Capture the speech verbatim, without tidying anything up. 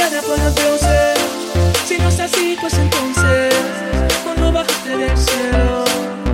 tierra por los dioses. Si no es así, pues entonces, cuando bajaste del cielo.